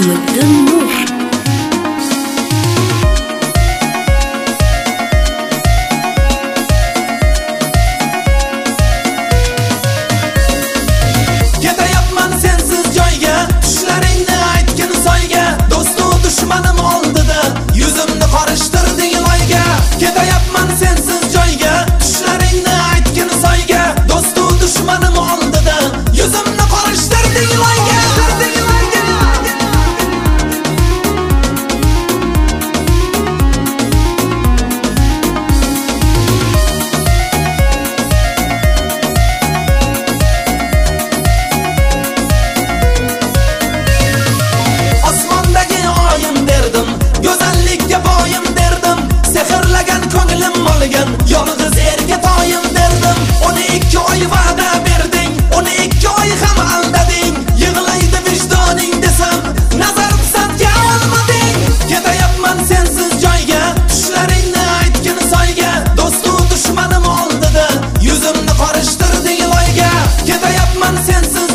Nizomiddin Nur. Ketayapman sensiz joyga, tushlaringni aytgin soyga, do'stu dushmanim oldida yuzimni qorishtirding loyga. Ketayapman sensiz joyga, tushlaringni aytgin soyga, do'stu dushmanim oldida yuzimni qorishtirding loyga. Sehrlagan ko'nglim olgan, yolg'iz erga toyim derdim. 12 oy va'da berding, 12 oy ham aldading. Yig'laydi vijdoning desam, nazar pisandga olmading. Ketayapman sensiz joyga, tushlaringni aytgin soyga, do'stu dushmanim oldida yuzimni qorishtirding loyga. Ketayapman sensiz